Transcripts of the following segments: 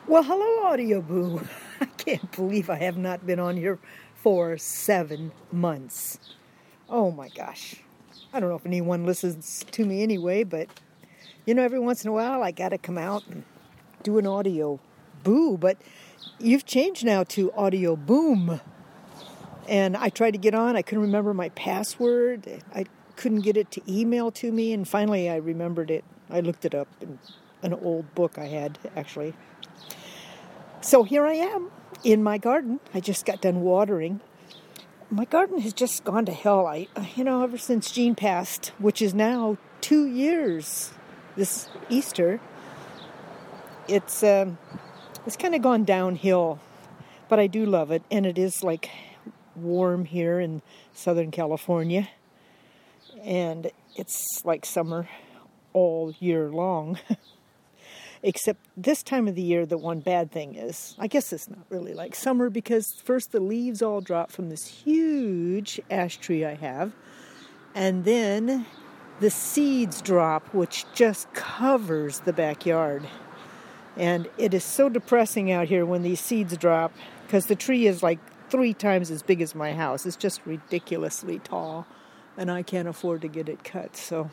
Well, hello, Audio Boo. I can't believe I have not been on here for 7 months. Oh my gosh. I don't know if anyone listens to me anyway, but every once in a while I got to come out and do an Audio Boo. But you've changed now to Audio Boom. And I tried to get on. I couldn't remember my password. I couldn't get it to email to me. And finally I remembered it. I looked it up in an old book I had, actually. So here I am in my garden. I just got done watering. My garden has just gone to hell. Ever since Jean passed, which is now 2 years this Easter, it's kind of gone downhill. But I do love it, and it is like warm here in Southern California, and it's like summer all year long. Except this time of the year, the one bad thing is, I guess it's not really like summer, because first the leaves all drop from this huge ash tree I have, and then the seeds drop, which just covers the backyard. And it is so depressing out here when these seeds drop, because the tree is like 3 times as big as my house. It's just ridiculously tall, and I can't afford to get it cut, so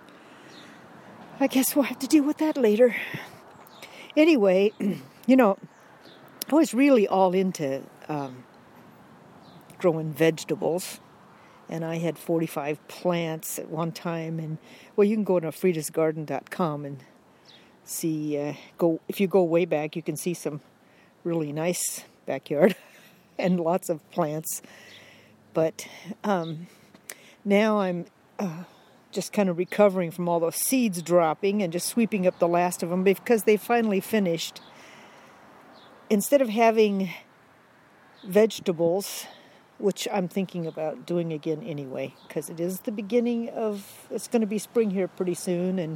I guess we'll have to deal with that later. Anyway, I was really all into growing vegetables, and I had 45 plants at one time. And you can go to fridasgarden.com and see. If you go way back, you can see some really nice backyard and lots of plants. But now I'm just kind of recovering from all those seeds dropping and just sweeping up the last of them, because they finally finished. Instead of having vegetables, which I'm thinking about doing again anyway, because it is the beginning of, it's going to be spring here pretty soon, and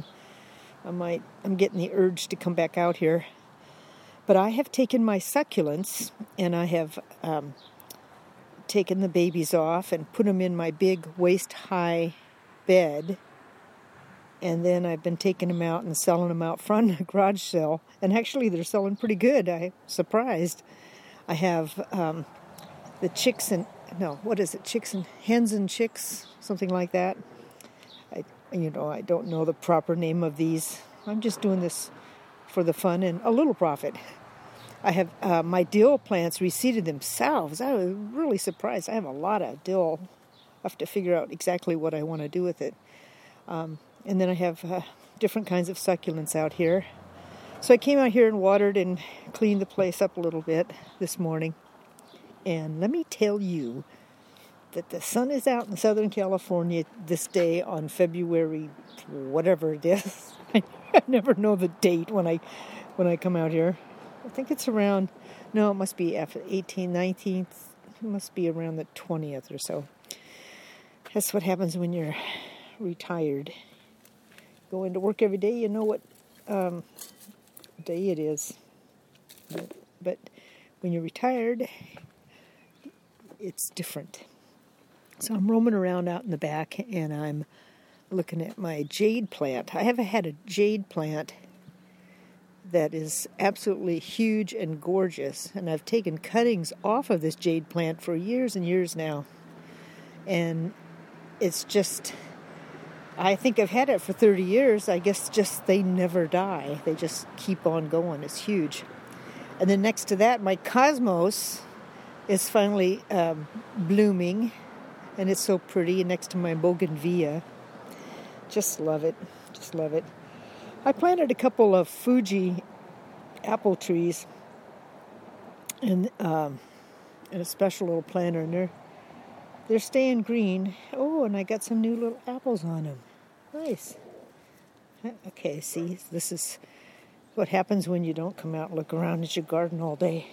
I'm getting the urge to come back out here. But I have taken my succulents, and I have taken the babies off and put them in my big waist-high bed, and then I've been taking them out and selling them out front of the garage sale, and actually they're selling pretty good. I'm surprised. I have the chicks and hens and chicks, something like that. I don't know the proper name of these. I'm just doing this for the fun and a little profit. I have my dill plants reseeded themselves. I was really surprised. I have a lot of dill. I have to figure out exactly what I want to do with it. And then I have different kinds of succulents out here. So I came out here and watered and cleaned the place up a little bit this morning. And let me tell you that the sun is out in Southern California this day on February, whatever it is. I never know the date when I come out here. I think it's around, it must be after 18th, 19th. It must be around the 20th or so. That's what happens when you're retired. Go into work every day, you know what day it is. But when you're retired, it's different. So I'm roaming around out in the back, and I'm looking at my jade plant. I have had a jade plant that is absolutely huge and gorgeous, and I've taken cuttings off of this jade plant for years and years now. And it's just, I think I've had it for 30 years. I guess just they never die. They just keep on going. It's huge. And then next to that, my cosmos is finally blooming, and it's so pretty. And next to my bougainvillea, just love it. Just love it. I planted a couple of Fuji apple trees in a special little planter, and they're staying green. Oh, and I got some new little apples on them. Nice. Okay, see, this is what happens when you don't come out and look around at your garden all day.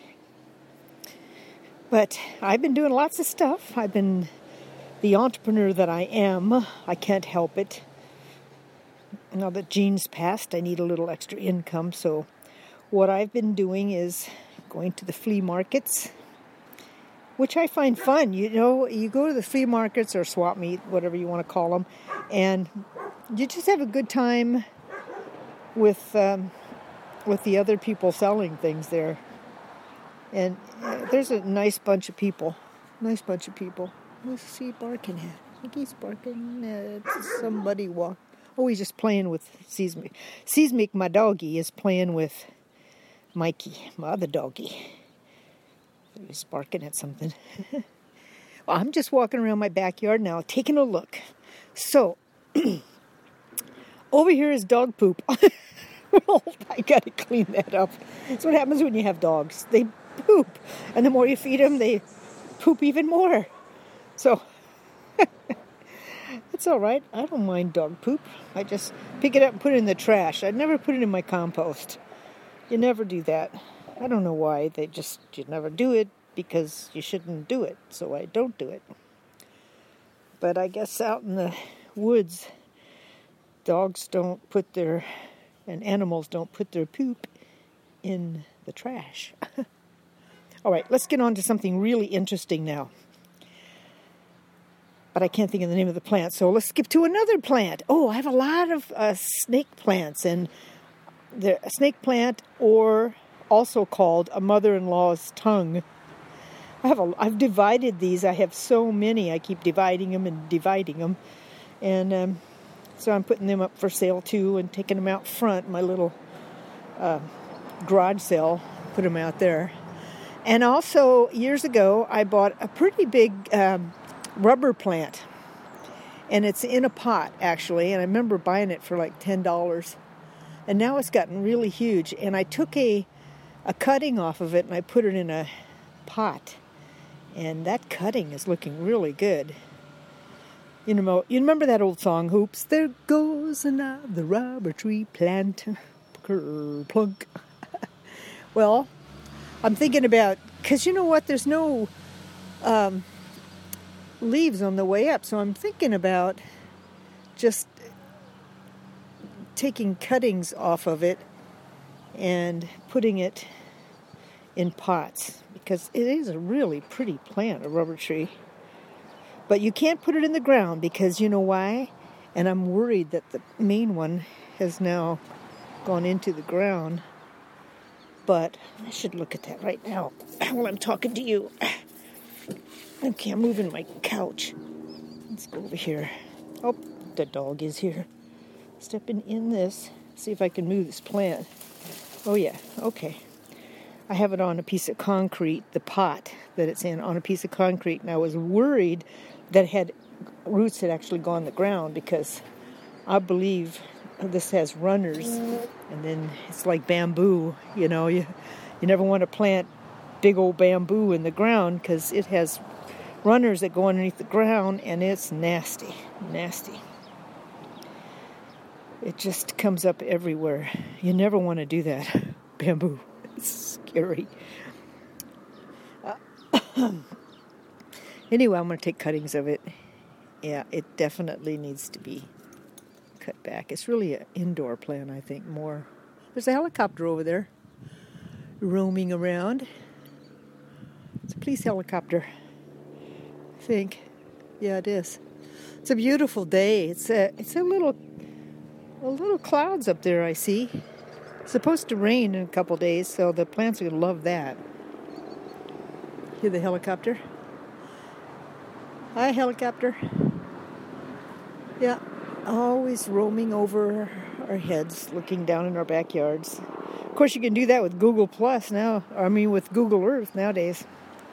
But I've been doing lots of stuff. I've been the entrepreneur that I am. I can't help it. Now that Jean's passed, I need a little extra income. So what I've been doing is going to the flea markets, which I find fun. You go to the flea markets or swap meet, whatever you want to call them, and you just have a good time with with the other people selling things there. And there's a nice bunch of people. Nice bunch of people. What's he barking at? I think he's barking at somebody Oh, he's just playing with Seismic. Seismic, my doggie, is playing with Mikey, my other doggie. He's barking at something. Well, I'm just walking around my backyard now, taking a look. So, over here is dog poop. Well, I gotta clean that up. That's what happens when you have dogs. They poop. And the more you feed them, they poop even more. So, it's all right. I don't mind dog poop. I just pick it up and put it in the trash. I'd never put it in my compost. You never do that. I don't know why. You never do it because you shouldn't do it. So I don't do it. But I guess out in the woods, dogs don't put and animals don't put their poop in the trash. All right, let's get on to something really interesting now. But I can't think of the name of the plant, so let's skip to another plant. Oh, I have a lot of snake plants, and the snake plant, or also called a mother-in-law's tongue. I've divided these. I have so many. I keep dividing them, and so I'm putting them up for sale too, and taking them out front. My little garage sale, put them out there. And also, years ago, I bought a pretty big rubber plant, and it's in a pot actually, and I remember buying it for like $10, and now it's gotten really huge, and I took a cutting off of it and I put it in a pot, and that cutting is looking really good. You remember that old song, "Oops, there goes another rubber tree plant, plunk." Well, I'm thinking about, because you know what, there's no leaves on the way up, so I'm thinking about just taking cuttings off of it and putting it in pots, because it is a really pretty plant, a rubber tree. But you can't put it in the ground, because you know why? And I'm worried that the main one has now gone into the ground. But I should look at that right now while I'm talking to you. Okay, I'm moving my couch. Let's go over here. Oh, the dog is here. Stepping in this. See if I can move this plant. Oh, yeah. Okay. I have it on a piece of concrete, the pot that it's in, on a piece of concrete. And I was worried that roots had actually gone in the ground, because I believe this has runners. And then it's like bamboo. You know, you never want to plant big old bamboo in the ground, because it has runners that go underneath the ground, and it's nasty. It just comes up everywhere. You never want to do that. Bamboo. It's scary. Anyway, I'm going to take cuttings of it. Yeah, it definitely needs to be cut back. It's really an indoor plant, I think, more. There's a helicopter over there roaming around. It's a police helicopter, I think. Yeah, it is. It's a beautiful day. It's a little clouds up there, I see. It's supposed to rain in a couple days, so the plants are going to love that. Hear the helicopter? Hi, helicopter. Yeah, always roaming over our heads, looking down in our backyards. Of course, you can do that with Google Plus now. With Google Earth nowadays.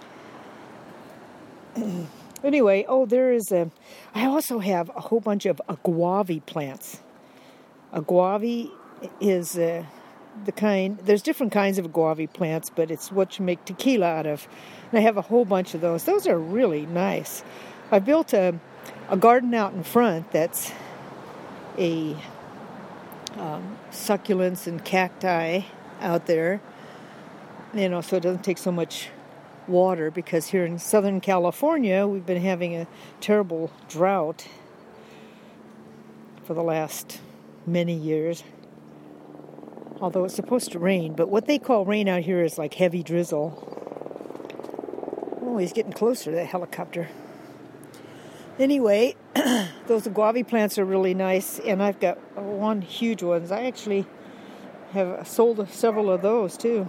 Anyway, I also have a whole bunch of aguave plants. Aguave is the kind, there's different kinds of aguave plants, but it's what you make tequila out of. And I have a whole bunch of those. Those are really nice. I built a garden out in front that's a succulents and cacti out there. So it doesn't take so much water, because here in Southern California, we've been having a terrible drought for the last many years. Although it's supposed to rain, but what they call rain out here is like heavy drizzle. Oh, he's getting closer, that helicopter. Anyway, those aguave plants are really nice, and I've got one huge ones. I actually Have sold several of those too.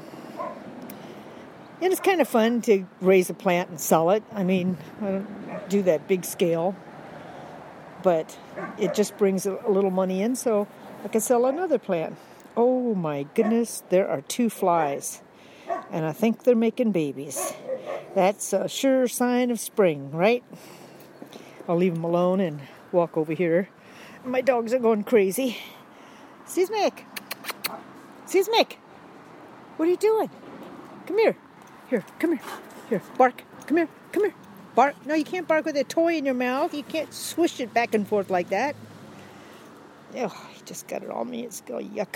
And it's kind of fun to raise a plant and sell it. I mean, I don't do that big scale, but it just brings a little money in, so I can sell another plant. Oh my goodness, there are 2 flies, and I think they're making babies. That's a sure sign of spring, right? I'll leave them alone and walk over here. My dogs are going crazy. Seismic! Seismic! What are you doing? Come here. Here, come here. Here, bark. Come here. Come here. Bark. No, you can't bark with a toy in your mouth. You can't swish it back and forth like that. Oh, he just got it on me. It's oh, yuck.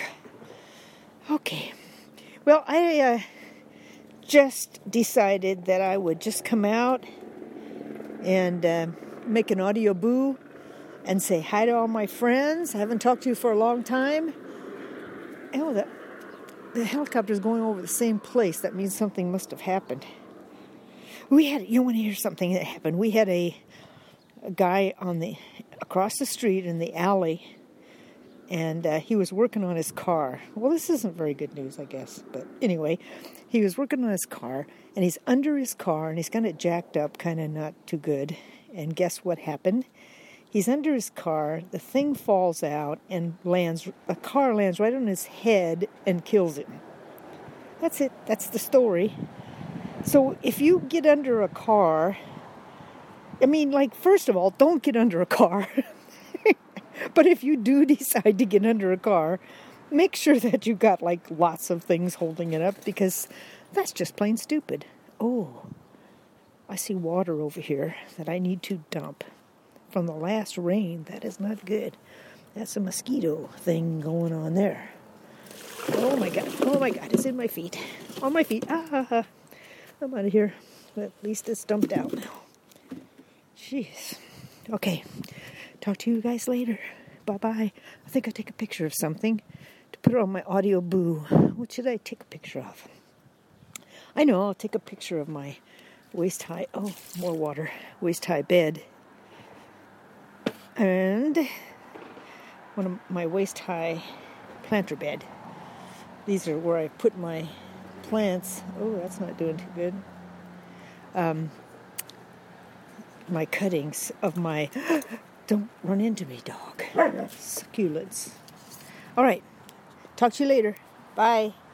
Okay. Well, I just decided that I would just come out and make an audio boo and say hi to all my friends. I haven't talked to you for a long time. Oh, the helicopter's going over the same place. That means something must have happened. You want to hear something that happened? We had a guy across the street in the alley, and he was working on his car. Well, this isn't very good news, I guess. But anyway, he was working on his car, and he's under his car, and he's kind of jacked up, kind of not too good. And guess what happened? He's under his car, the thing falls out and the car lands right on his head and kills him. That's it. That's the story. So if you get under a car, I mean, first of all, don't get under a car. But if you do decide to get under a car, make sure that you've got lots of things holding it up, because that's just plain stupid. Oh, I see water over here that I need to dump. From the last rain, that is not good. That's a mosquito thing going on there. Oh my God, it's in my feet. On my feet, I'm out of here. But at least it's dumped out now. Jeez. Okay, talk to you guys later. Bye-bye. I think I'll take a picture of something to put it on my audio boo. What should I take a picture of? I know, I'll take a picture of my waist-high, more water, waist-high bed. And one of my waist-high planter bed. These are where I put my plants. Oh, that's not doing too good. My cuttings of my... Don't run into me, dog. Succulents. All right. Talk to you later. Bye.